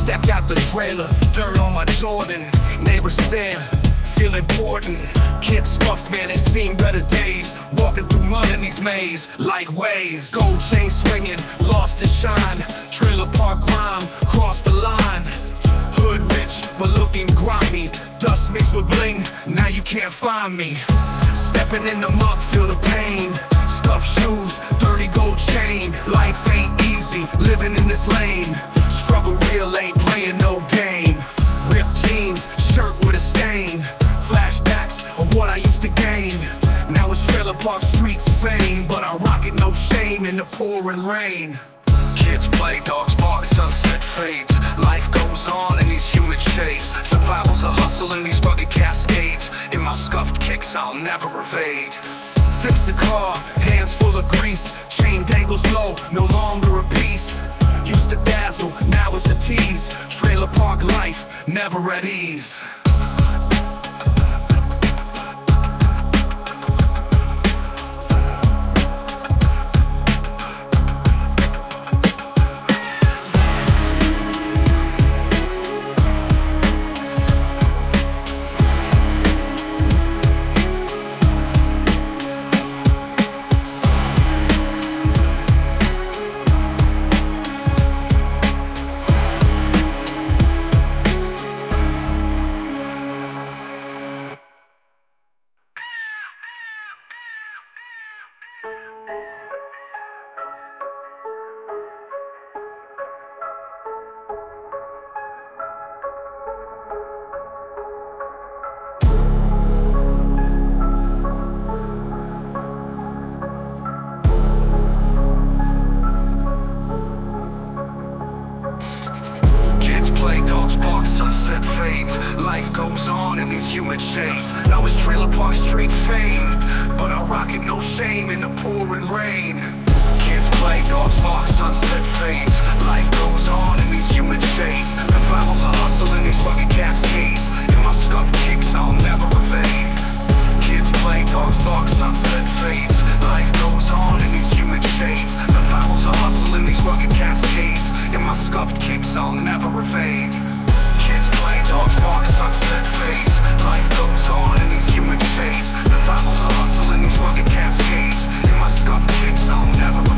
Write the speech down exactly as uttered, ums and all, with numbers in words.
Step out the trailer, dirt on my Jordan. Neighbors stare, feel important. Can't scuff, man, it's seen better days. Walking through mud in these mazes, like waves. Gold chain swinging, lost his shine. Trailer park crime, cross the line. Hood rich, but looking grimy. Dust mixed with bling, now you can't find me. Stepping in the muck, feel the pain. Scuffed shoes, dirty gold chain. Life ain't easy, living in this lane. Struggle real, ain't playing no game. Ripped jeans, shirt with a stain. Flashbacks of what I used to gain. Now it's Trailer Park Streets fame, but I rock it no shame in the pouring rain. Kids play, dogs bark, sunset fades. Life goes on in these humid shades. Survival's a hustle in these rugged cascades. In my scuffed kicks I'll never evade. Fix the car, hands full of grease. Chain dangles low, no longer a piece. Used to dazzle, now it's a tease. Trailer park life, never at ease. Sunset fades, life goes on in these humid shades. Now it's Trailer Park Street fame, but I rock it no shame in the pouring rain. Kids play, dogs bark, sunset fades. Life goes on in these humid shades. Survival's a hustle in these rugged cascades. In my scuffed kicks I'll never evade. Kids play, dogs bark, sunset fades. Life goes on in these humid shades. Survival's a hustle in these rugged cascades. In my scuffed kicks I'll never evade. Kids play, dogs bark, sunset fades. Life goes on in these humid shades. Survival's a hustle in these rugged cascades. In my scuffed kicks I'll never